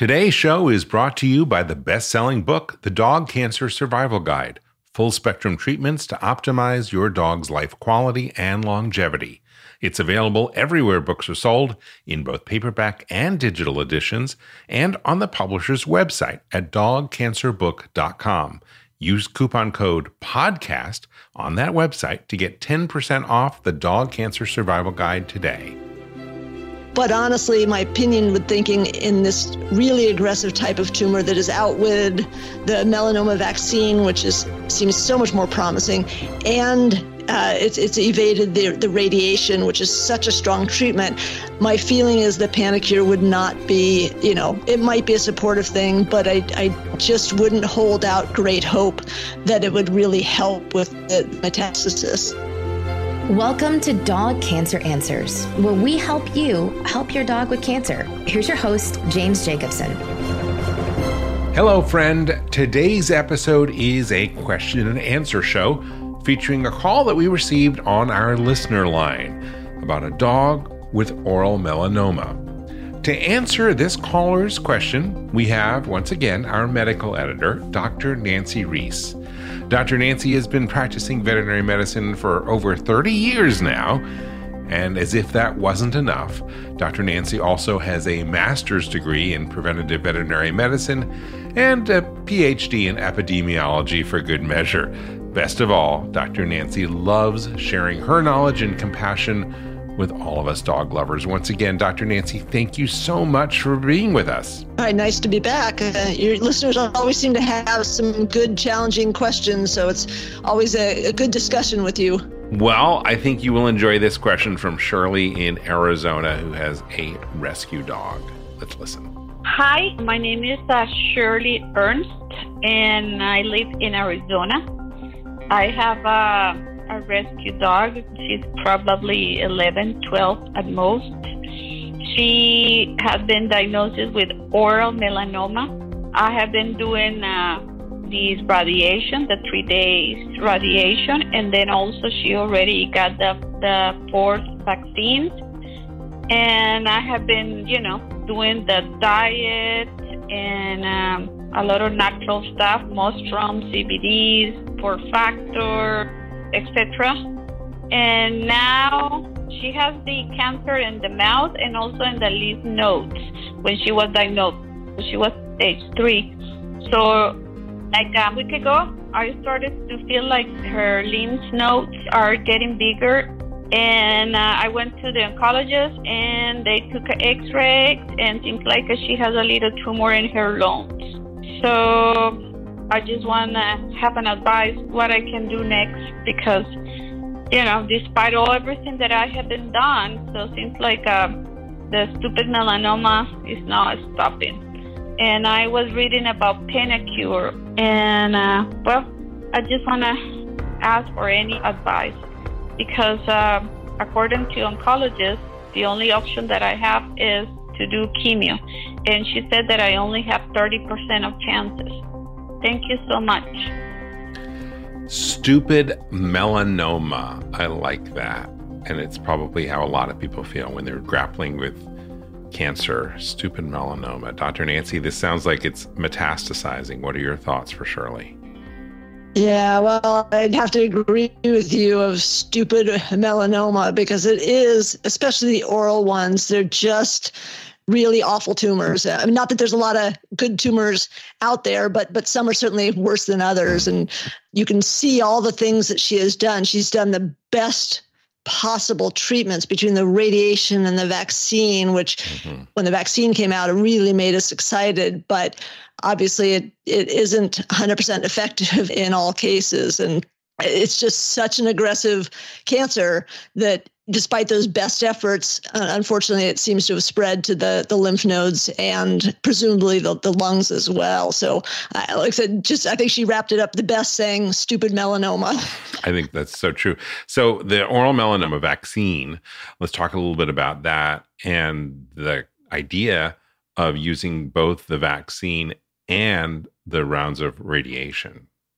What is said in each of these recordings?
Today's show is brought to you by the best-selling book, The Dog Cancer Survival Guide, full-spectrum treatments to optimize your dog's life quality and longevity. It's available everywhere books are sold, in both paperback and digital editions, and on the publisher's website at dogcancerbook.com. Use coupon code PODCAST on that website to get 10% off the Dog Cancer Survival Guide today. But honestly, my opinion with thinking in this really aggressive type of tumor that is outwitted the melanoma vaccine, which seems so much more promising, and it's evaded the radiation, which is such a strong treatment. My feeling is that Panacur would not be, it might be a supportive thing, but I just wouldn't hold out great hope that it would really help with the metastasis. Welcome to Dog Cancer Answers, where we help you help your dog with cancer. Here's your host, James Jacobson. Hello, friend. Today's episode is a question and answer show featuring a call that we received on our listener line about a dog with oral melanoma. To answer this caller's question, we have, once again, our medical editor, Dr. Nancy Reese. Dr. Nancy has been practicing veterinary medicine for over 30 years now, and as if that wasn't enough, Dr. Nancy also has a master's degree in preventative veterinary medicine and a PhD in epidemiology for good measure. Best of all, Dr. Nancy loves sharing her knowledge and compassion with all of us dog lovers. Once again, Dr. Nancy, thank you so much for being with us. All right, nice to be back. Your listeners always seem to have some good, challenging questions, so it's always a good discussion with you. Well, I think you will enjoy this question from Shirley in Arizona, who has a rescue dog. Let's listen. Hi, my name is Shirley Ernst, and I live in Arizona. I have a rescue dog. She's probably 11, 12 at most. She has been diagnosed with oral melanoma. I have been doing these radiation, the 3 days radiation, and then also she already got the fourth vaccine. And I have been, doing the diet and a lot of natural stuff, Mostrom, CBDs, 4-factor, etc. And now she has the cancer in the mouth and also in the lymph nodes when she was diagnosed. She was stage 3. So like a week ago, I started to feel like her lymph nodes are getting bigger. And I went to the oncologist and they took an x-ray and seems like she has a little tumor in her lungs. So I just want to have an advice what I can do next because, despite everything that I have been done, so it seems like the stupid melanoma is not stopping. And I was reading about Panacur, and I just want to ask for any advice because according to oncologists, the only option that I have is to do chemo. And she said that I only have 30% of chances. Thank you so much. Stupid melanoma. I like that. And it's probably how a lot of people feel when they're grappling with cancer. Stupid melanoma. Dr. Nancy, this sounds like it's metastasizing. What are your thoughts for Shirley? Yeah, well, I'd have to agree with you of stupid melanoma because it is, especially the oral ones, they're just really awful tumors. I mean, not that there's a lot of good tumors out there, but some are certainly worse than others. And you can see all the things that she has done. She's done the best possible treatments between the radiation and the vaccine, which when the vaccine came out, it really made us excited. But obviously it isn't 100% effective in all cases. And it's just such an aggressive cancer that despite those best efforts, unfortunately, it seems to have spread to the lymph nodes and presumably the lungs as well. So, like I said, I think she wrapped it up the best saying, stupid melanoma. I think that's so true. So the oral melanoma vaccine, let's talk a little bit about that and the idea of using both the vaccine and the rounds of radiation.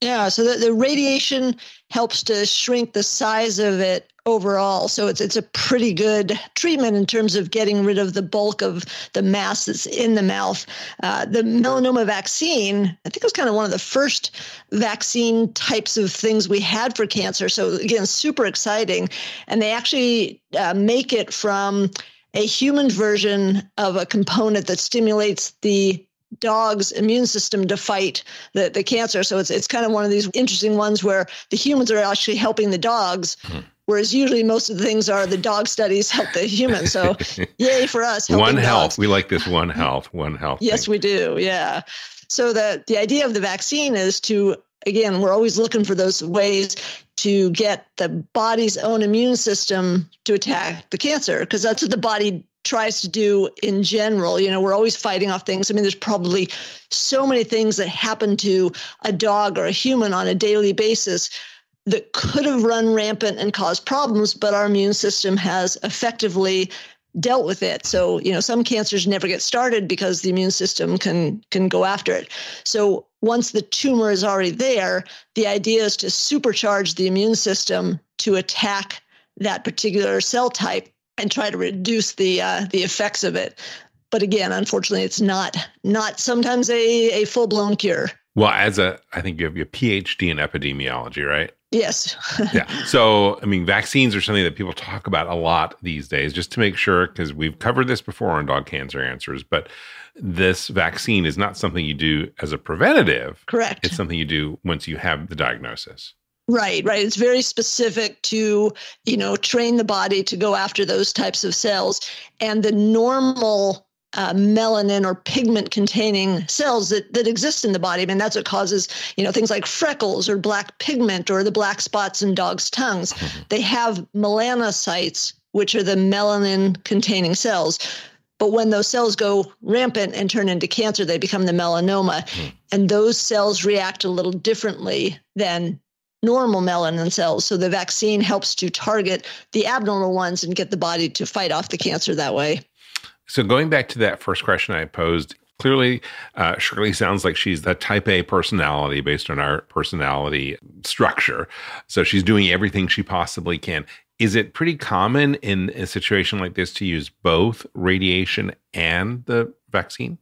Yeah, so the radiation helps to shrink the size of it overall. So it's a pretty good treatment in terms of getting rid of the bulk of the mass that's in the mouth. The melanoma vaccine, I think it was kind of one of the first vaccine types of things we had for cancer. So again, super exciting. And they actually make it from a human version of a component that stimulates the dog's immune system to fight the cancer. So it's kind of one of these interesting ones where the humans are actually helping the dogs, whereas usually most of the things are the dog studies help the humans. So yay for us. One health. Dogs. We like this one health. Yes, we do. Yeah. So the idea of the vaccine is to, again, we're always looking for those ways to get the body's own immune system to attack the cancer, because that's what the body tries to do in general. We're always fighting off things. I mean, there's probably so many things that happen to a dog or a human on a daily basis that could have run rampant and caused problems, but our immune system has effectively dealt with it. So, some cancers never get started because the immune system can go after it. So once the tumor is already there, the idea is to supercharge the immune system to attack that particular cell type and try to reduce the effects of it. But again, unfortunately, it's not sometimes a full-blown cure. Well, I think you have your PhD in epidemiology, right? Yes. Yeah. So, I mean, vaccines are something that people talk about a lot these days, just to make sure, because we've covered this before on Dog Cancer Answers, but this vaccine is not something you do as a preventative. Correct. It's something you do once you have the diagnosis. Right. It's very specific to, train the body to go after those types of cells. And the normal melanin or pigment containing cells that exist in the body. I mean, that's what causes, things like freckles or black pigment or the black spots in dogs' tongues. They have melanocytes, which are the melanin containing cells. But when those cells go rampant and turn into cancer, they become the melanoma. And those cells react a little differently than normal melanin cells. So the vaccine helps to target the abnormal ones and get the body to fight off the cancer that way. So going back to that first question I posed, clearly Shirley sounds like she's the type A personality based on our personality structure. So she's doing everything she possibly can. Is it pretty common in a situation like this to use both radiation and the vaccine?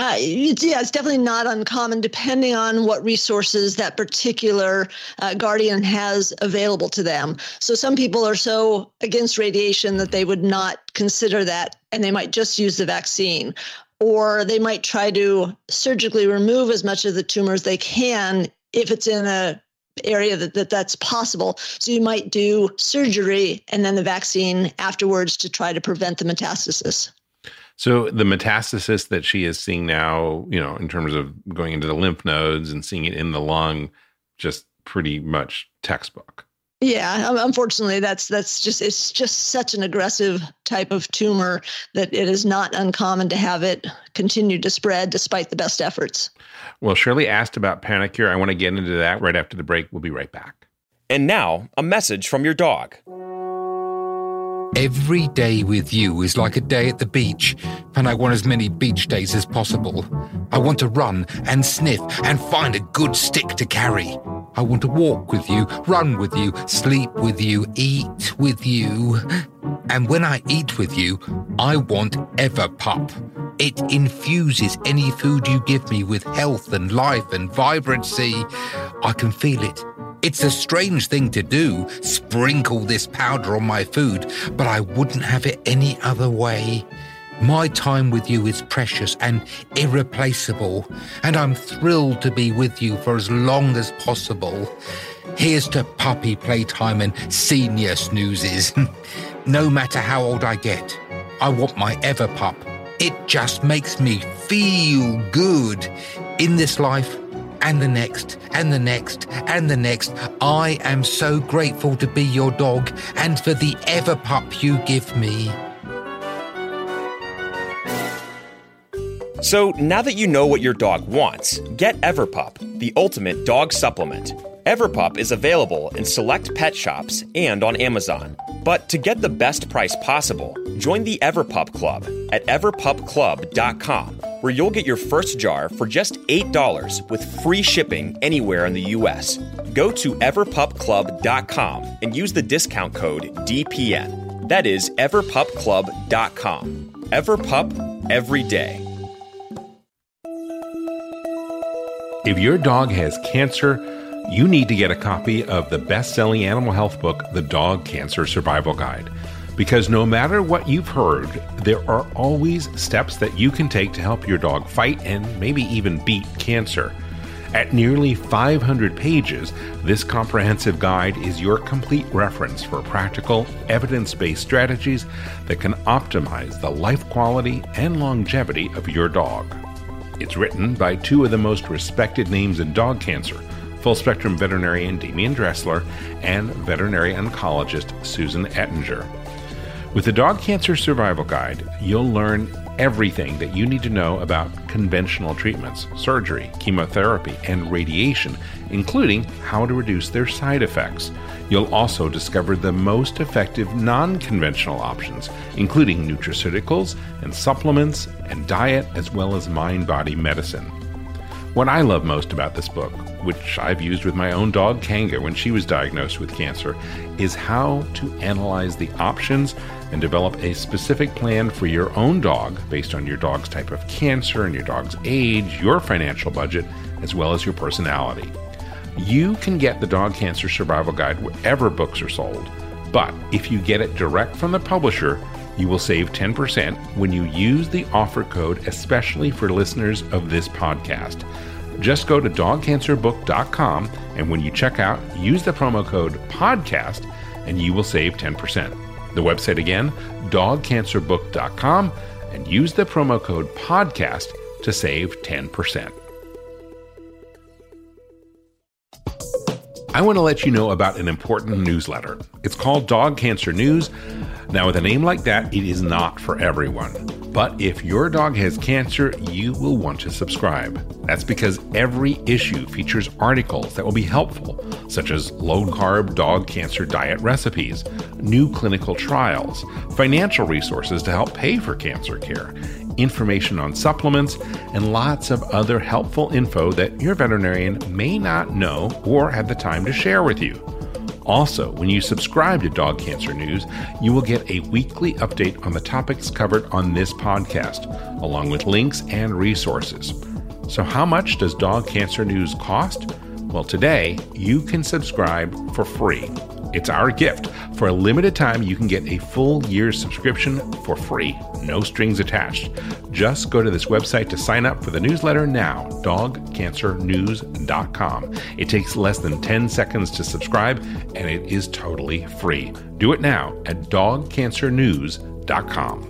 It's definitely not uncommon, depending on what resources that particular guardian has available to them. So some people are so against radiation that they would not consider that, and they might just use the vaccine. Or they might try to surgically remove as much of the tumor as they can if it's in a area that's possible. So you might do surgery and then the vaccine afterwards to try to prevent the metastasis. So the metastasis that she is seeing now, in terms of going into the lymph nodes and seeing it in the lung, just pretty much textbook. Yeah, unfortunately, it's just such an aggressive type of tumor that it is not uncommon to have it continue to spread despite the best efforts. Well, Shirley asked about Panacur. I want to get into that right after the break. We'll be right back. And now, a message from your dog. Every day with you is like a day at the beach, and I want as many beach days as possible. I want to run and sniff and find a good stick to carry. I want to walk with you, run with you, sleep with you, eat with you. And when I eat with you, I want Everpup. It infuses any food you give me with health and life and vibrancy. I can feel it. It's a strange thing to do, sprinkle this powder on my food, but I wouldn't have it any other way. My time with you is precious and irreplaceable, and I'm thrilled to be with you for as long as possible. Here's to puppy playtime and senior snoozes. No matter how old I get, I want my Everpup. It just makes me feel good in this life. And the next, and the next, and the next. I am so grateful to be your dog and for the Everpup you give me. So now that you know what your dog wants, get Everpup, the ultimate dog supplement. Everpup is available in select pet shops and on Amazon. But to get the best price possible, join the Everpup Club at everpupclub.com. where you'll get your first jar for just $8 with free shipping anywhere in the U.S. Go to everpupclub.com and use the discount code DPN. That is everpupclub.com. Everpup, every day. If your dog has cancer, you need to get a copy of the best-selling animal health book, The Dog Cancer Survival Guide. Because no matter what you've heard, there are always steps that you can take to help your dog fight and maybe even beat cancer. At nearly 500 pages, this comprehensive guide is your complete reference for practical, evidence-based strategies that can optimize the life quality and longevity of your dog. It's written by two of the most respected names in dog cancer, full-spectrum veterinarian Damian Dressler and veterinary oncologist Susan Ettinger. With the Dog Cancer Survival Guide, you'll learn everything that you need to know about conventional treatments, surgery, chemotherapy, and radiation, including how to reduce their side effects. You'll also discover the most effective non-conventional options, including nutraceuticals and supplements and diet, as well as mind-body medicine. What I love most about this book, which I've used with my own dog Kanga when she was diagnosed with cancer, is how to analyze the options and develop a specific plan for your own dog based on your dog's type of cancer and your dog's age, your financial budget, as well as your personality. You can get the Dog Cancer Survival Guide wherever books are sold, but if you get it direct from the publisher, you will save 10% when you use the offer code, especially for listeners of this podcast. Just go to dogcancerbook.com, and when you check out, use the promo code PODCAST, and you will save 10%. The website again, dogcancerbook.com, and use the promo code PODCAST to save 10%. I want to let you know about an important newsletter. It's called Dog Cancer News. Now, with a name like that, it is not for everyone. But if your dog has cancer, you will want to subscribe. That's because every issue features articles that will be helpful, such as low-carb dog cancer diet recipes, new clinical trials, financial resources to help pay for cancer care, information on supplements, and lots of other helpful info that your veterinarian may not know or have the time to share with you. Also, when you subscribe to Dog Cancer News, you will get a weekly update on the topics covered on this podcast, along with links and resources. So how much does Dog Cancer News cost? Well, today, you can subscribe for free. It's our gift. For a limited time, you can get a full year's subscription for free, no strings attached. Just go to this website to sign up for the newsletter now, dogcancernews.com. It takes less than 10 seconds to subscribe, and it is totally free. Do it now at dogcancernews.com.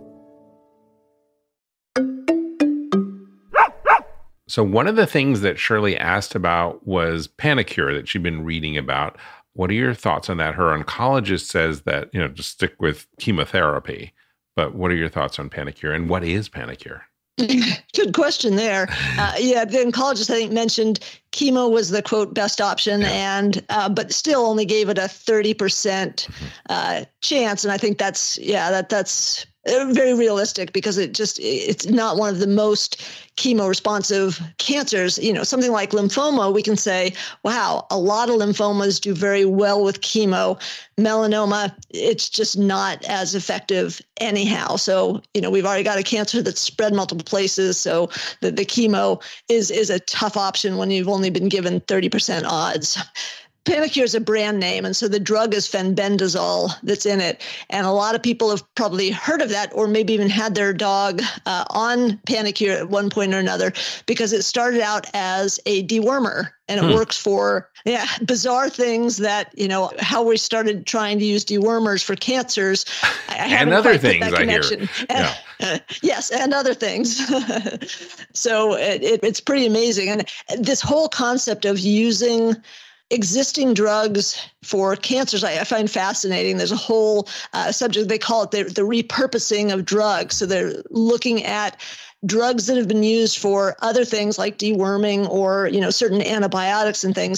So one of the things that Shirley asked about was Panacur that she'd been reading about. What are your thoughts on that? Her oncologist says that, just stick with chemotherapy. But what are your thoughts on Panacur, and what is Panacur? Good question there. The oncologist, I think, mentioned chemo was the, quote, best option, and but still only gave it a 30% chance. And I think that's very realistic, because it's not one of the most chemo responsive cancers. Something like lymphoma, we can say, wow, a lot of lymphomas do very well with chemo. Melanoma, it's just not as effective anyhow. So, we've already got a cancer that's spread multiple places. So the chemo is a tough option when you've only been given 30% odds. Panacur is a brand name, and so the drug is fenbendazole that's in it. And a lot of people have probably heard of that, or maybe even had their dog on Panacur at one point or another, because it started out as a dewormer, and it works for bizarre things that, how we started trying to use dewormers for cancers. And other things, I hear. Yes, and other things. So it's pretty amazing. And this whole concept of using existing drugs for cancers, I find fascinating. There's a whole subject, they call it the repurposing of drugs. So they're looking at drugs that have been used for other things like deworming or, certain antibiotics and things,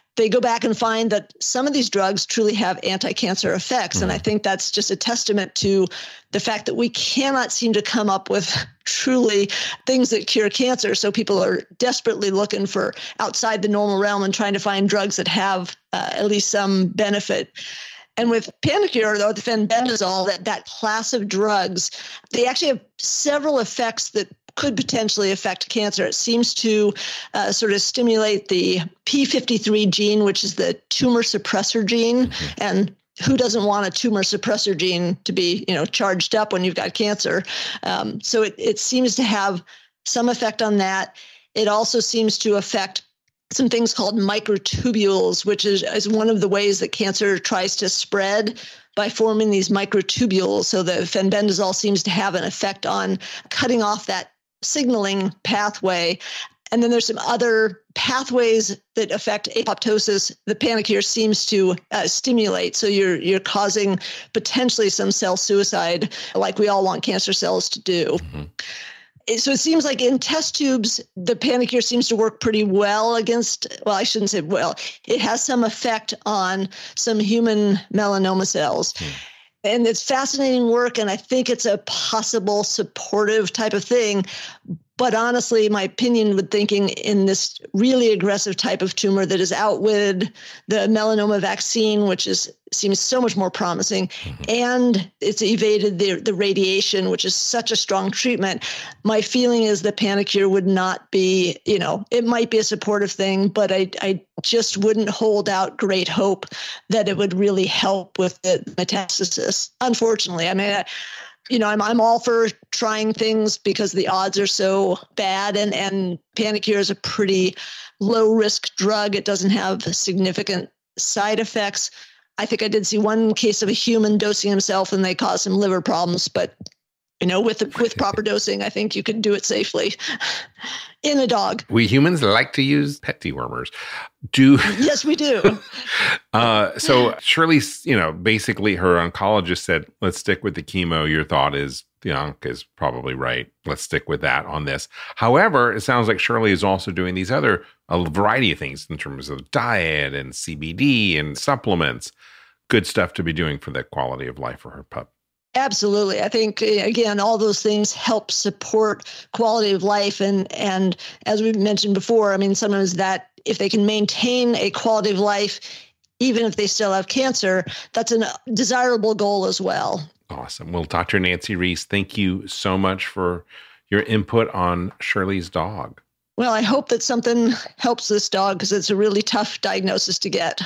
they go back and find that some of these drugs truly have anti-cancer effects. And I think that's just a testament to the fact that we cannot seem to come up with truly things that cure cancer. So people are desperately looking for outside the normal realm and trying to find drugs that have at least some benefit. And with Panacur, though, the fenbendazole, that class of drugs, they actually have several effects that could potentially affect cancer. It seems to sort of stimulate the p53 gene, which is the tumor suppressor gene. And who doesn't want a tumor suppressor gene to be, charged up when you've got cancer? So it seems to have some effect on that. It also seems to affect some things called microtubules, which is one of the ways that cancer tries to spread by forming these microtubules. So the fenbendazole seems to have an effect on cutting off that signaling pathway. And then there's some other pathways that affect apoptosis the Panacur seems to stimulate. So you're causing potentially some cell suicide, like we all want cancer cells to do. So it seems like in test tubes, the Panacur seems to work pretty well against, well, I shouldn't say well, it has some effect on some human melanoma cells. And it's fascinating work, and I think it's a possible supportive type of thing. But honestly, my opinion would thinking in this really aggressive type of tumor that has outwitted the melanoma vaccine, which seems so much more promising, and it's evaded the radiation, which is such a strong treatment. My feeling is that Panacur would not be, it might be a supportive thing, but I just wouldn't hold out great hope that it would really help with the metastasis. Unfortunately, I mean, I'm all for trying things because the odds are so bad, and Panacur is a pretty low risk drug. It doesn't have significant side effects. I think I did see one case of a human dosing himself and they caused some liver problems, but with proper dosing, I think you can do it safely in a dog. We humans like to use pet dewormers. Yes, we do. So Shirley's, basically her oncologist said, let's stick with the chemo. Your thought is the onc is probably right. Let's stick with that on this. However, it sounds like Shirley is also doing these a variety of things in terms of diet and CBD and supplements. Good stuff to be doing for the quality of life for her pup. Absolutely. I think, again, all those things help support quality of life. And as we mentioned before, I mean, sometimes that if they can maintain a quality of life, even if they still have cancer, that's a desirable goal as well. Awesome. Well, Dr. Nancy Reese, thank you so much for your input on Shirley's dog. Well, I hope that something helps this dog because it's a really tough diagnosis to get.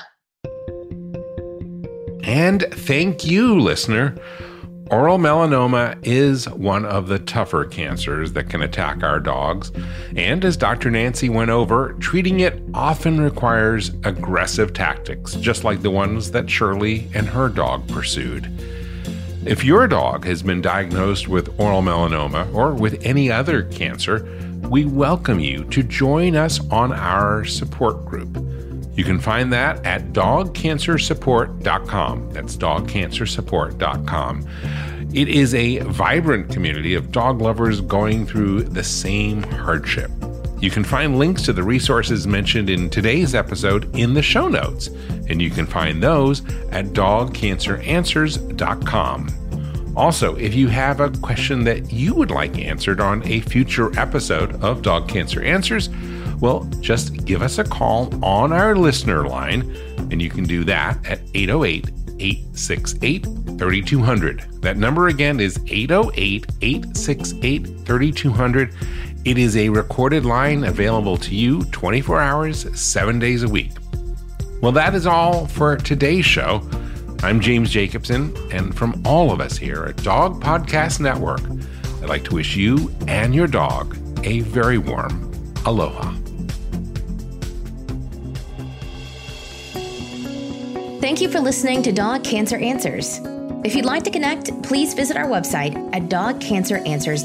And thank you, listener. Oral melanoma is one of the tougher cancers that can attack our dogs. And as Dr. Nancy went over, treating it often requires aggressive tactics, just like the ones that Shirley and her dog pursued. If your dog has been diagnosed with oral melanoma or with any other cancer, we welcome you to join us on our support group. You can find that at dogcancersupport.com. That's dogcancersupport.com. It is a vibrant community of dog lovers going through the same hardship. You can find links to the resources mentioned in today's episode in the show notes, and you can find those at dogcanceranswers.com. Also, if you have a question that you would like answered on a future episode of Dog Cancer Answers, well, just give us a call on our listener line, and you can do that at 808-868-3200. That number again is 808-868-3200. It is a recorded line available to you 24 hours, 7 days a week. Well, that is all for today's show. I'm James Jacobson, and from all of us here at Dog Podcast Network, I'd like to wish you and your dog a very warm aloha. Thank you for listening to Dog Cancer Answers. If you'd like to connect, please visit our website at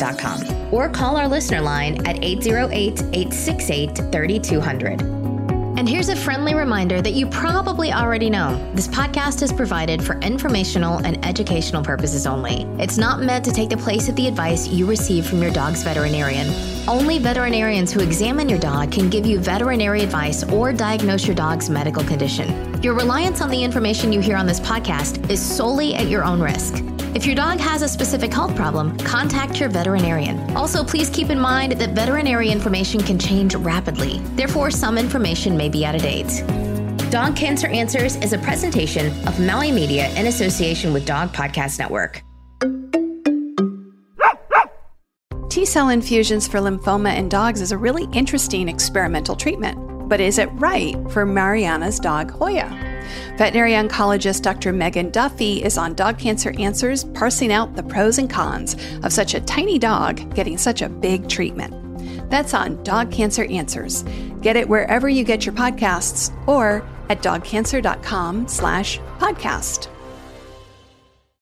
dogcanceranswers.com or call our listener line at 808-868-3200. And here's a friendly reminder that you probably already know. This podcast is provided for informational and educational purposes only. It's not meant to take the place of the advice you receive from your dog's veterinarian. Only veterinarians who examine your dog can give you veterinary advice or diagnose your dog's medical condition. Your reliance on the information you hear on this podcast is solely at your own risk. If your dog has a specific health problem, contact your veterinarian. Also, please keep in mind that veterinary information can change rapidly. Therefore, some information may be out of date. Dog Cancer Answers is a presentation of Maui Media in association with Dog Podcast Network. T-cell infusions for lymphoma in dogs is a really interesting experimental treatment. But is it right for Mariana's dog, Hoya? Veterinary oncologist Dr. Megan Duffy is on Dog Cancer Answers, parsing out the pros and cons of such a tiny dog getting such a big treatment. That's on Dog Cancer Answers. Get it wherever you get your podcasts or at dogcancer.com/podcast.